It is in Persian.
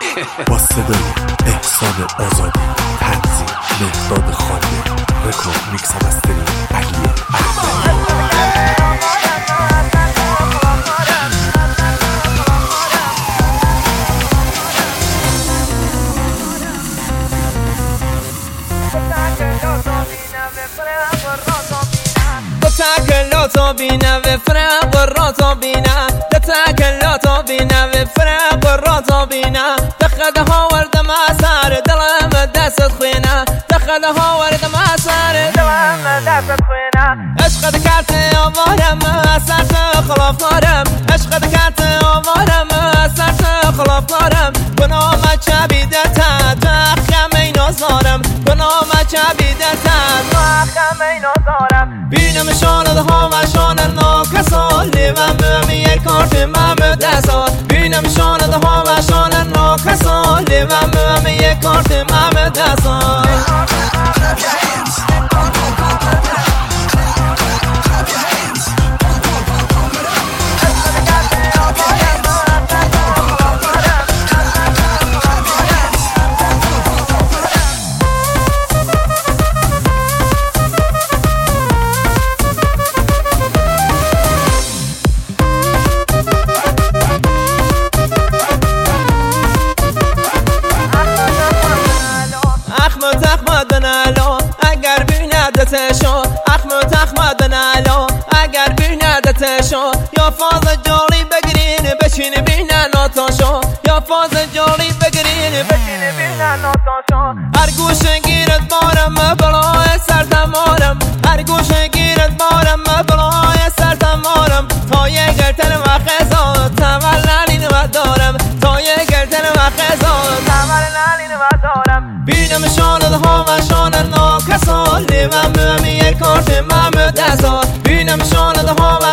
با صدای احسان آزادی، تنظیم مهداد خانه، رکورد میکس و مسترینگ علی احمدی. تاكلوتو بينا بفراق الروتو بينا تاكلوتو بينا بفراق الروتو بينا تخذها ورد ما صار دلم دست خوينا تخذها ورد ما صار دلم دست خوينا عشق ذكرت امورم صرت خلاف نارم عشق ذكرت امورم صرت خلاف نارم بنام چبیدتا تخم اینو زارم بنام چبیدتا تخم اینو زارم بینم شانه ها و شانه ناکسا لیوم بمیر کارت مم دسا بینم شانه ها و شانه ناکسا لیوم بمیر کارت مم دسا اگر بینردتشو اخمدنالو اگر بینردتشو یا فاز جالی بگیرین بچین بینن ناتاشو یا فاز جالی بگیرین بچین بینن ناتاشو هر گوشه گیرت بارم بلای سرتمارم هر گوشه گیرت بارم بلای سرتمارم تا یه گرتن و خزا تولنین و دارم تا یه گرتن و خزا تولنین و دارم بینم شانه ها و شانه ناکسا لیوم بمیر کارت مم دسا بینم شانه ها و